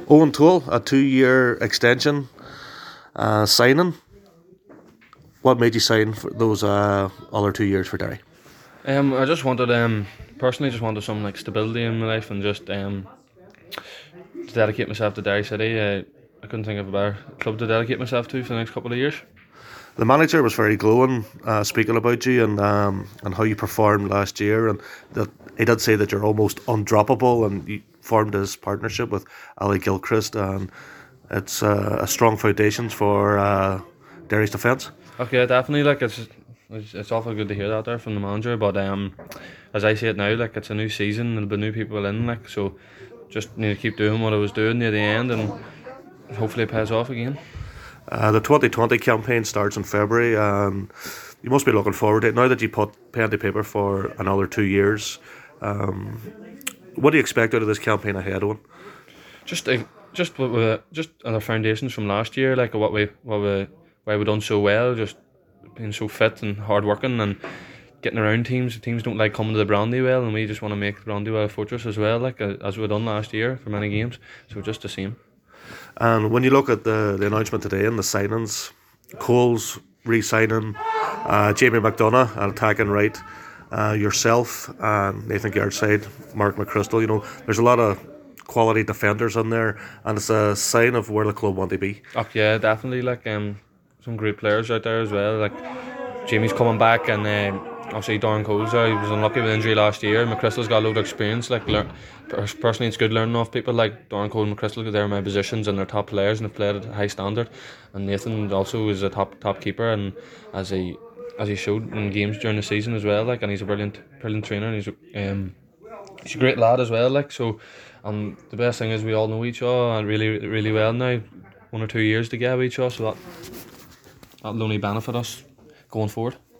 Owen Toole, a 2-year extension signing. What made you sign for those other 2 years for Derry? I just wanted personally just wanted some like stability in my life and just to dedicate myself to Derry City. I couldn't think of a better club to dedicate myself to for the next couple of years. The manager was very glowing, speaking about you and how you performed last year, and that he did say that you're almost undroppable, and you formed this partnership with Ali Gilchrist, and it's a strong foundations for Derry's defence. Okay, definitely. Like it's awful good to hear that there from the manager. But as I see it now, like it's a new season. There'll be new people in. Like so, just need to keep doing what I was doing near the end, and hopefully it pays off again. The 2020 campaign starts in February, and you must be looking forward to it now that you put pen to paper for another 2 years. What do you expect out of this campaign ahead, Owen? Just on the foundations from last year, like why we done so well, just being so fit and hard working and getting around teams. Teams don't like coming to the Brandywell, and we just want to make the Brandywell a fortress as well, like as we done last year for many games. So just the same. And when you look at the announcement today and the signings, Cole's re-signing, Jamie McDonough at attacking right, yourself and Nathan Gardside, Mark McChrystal, there's a lot of quality defenders in there, and it's a sign of where the club want to be. Oh yeah, definitely. Like some great players out there as well. Like Jamie's coming back, and obviously Darren Cole's there. He was unlucky with injury last year. McChrystal's got a load of experience. Like personally, it's good learning off people like Darren Cole and McChrystal, because they're my positions and they're top players and have played at a high standard. And Nathan also is a top keeper, and as he showed in games during the season as well. Like, and he's a brilliant trainer, and he's a great lad as well. Like so, the best thing is we all know each other and really well now. 1 or 2 years together with each other, so that'll only benefit us going forward.